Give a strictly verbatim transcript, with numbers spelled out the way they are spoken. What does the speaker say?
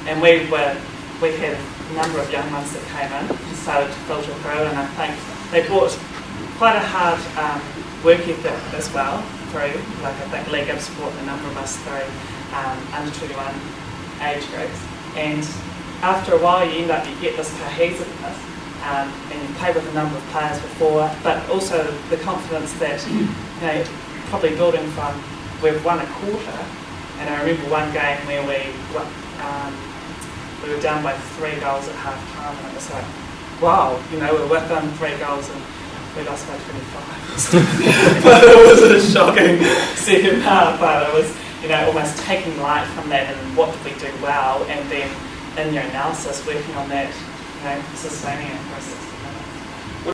and we were we had a number of young ones that came in and started to filter through, and I think they brought quite a hard um, work ethic as well through. Like I think Lee Gibbs brought a number of us through um, under twenty-one age groups, and after a while you end up, you get this cohesiveness, um, and you play with a number of players before, but also the confidence that, you know, probably building from, we've won a quarter, and I remember one game where we um, we were down by three goals at half time, and it was like, wow, you know, we're within three goals and we lost by twenty-five. But it was a shocking second half, but it was, you know, almost taking light from that and what did we do well, and then in your analysis working on that, you know, sustaining it for a